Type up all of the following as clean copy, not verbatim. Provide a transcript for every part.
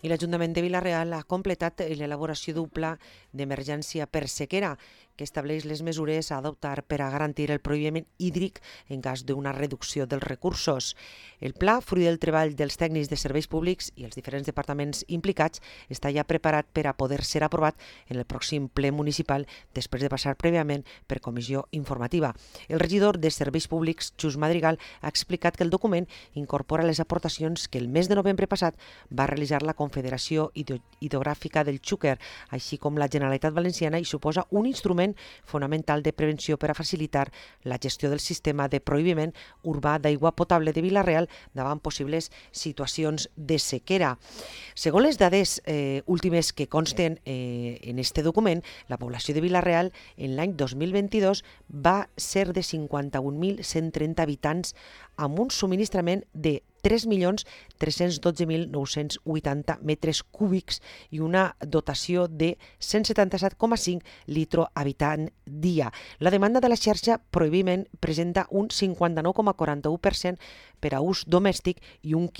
I l'Ajuntament de Vila-real ha completat l'elaboració d'un pla d'emergència per sequera que estableix les mesures a adoptar per a garantir el prohibiment hídric en cas d'una reducció dels recursos. El pla, fruit del treball dels tècnics de serveis públics i els diferents departaments implicats, està ja preparat per a poder ser aprovat en el pròxim ple municipal després de passar prèviament per comissió informativa. El regidor de Serveis Públics, Xus Madrigal, ha explicat que el document incorpora les aportacions que el mes de novembre passat va realitzar la Confederació Hidrogràfica del Xúquer, així com la Generalitat Valenciana, i suposa un instrument fonamental de prevenció per a facilitar la gestió del sistema de prohibiment urbà d'aigua potable de Vila-real davant possibles situacions de sequera. Segons les dades últimes que consten en este document, la població de Vila-real en l'any 2022 va ser de 51.130 habitants amb un subministrament de 3.312.980 metres cúbics i una dotació de 177,5 litros habitant dia. La demanda de la xarxa prohibiment presenta un 59,41% per a ús domèstic i un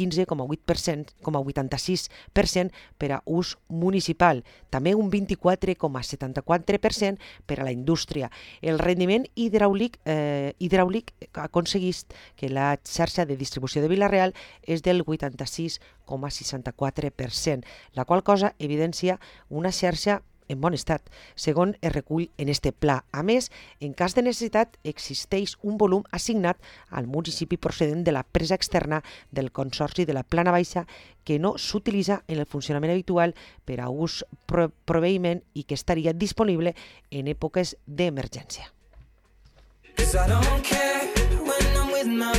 15,86% per a ús municipal. També un 24,74% per a la indústria. El rendiment hidràulic aconsegueix que la xarxa de distribució de Vila-real és del 86,64%, la qual cosa evidencia una xarxa en bon estat, segons es recull en este pla. A més, en cas de necessitat, existeix un volum assignat al municipi procedent de la presa externa del Consorci de la Plana Baixa que no s'utilitza en el funcionament habitual per a ús proveïment i que estaria disponible en èpoques d'emergència.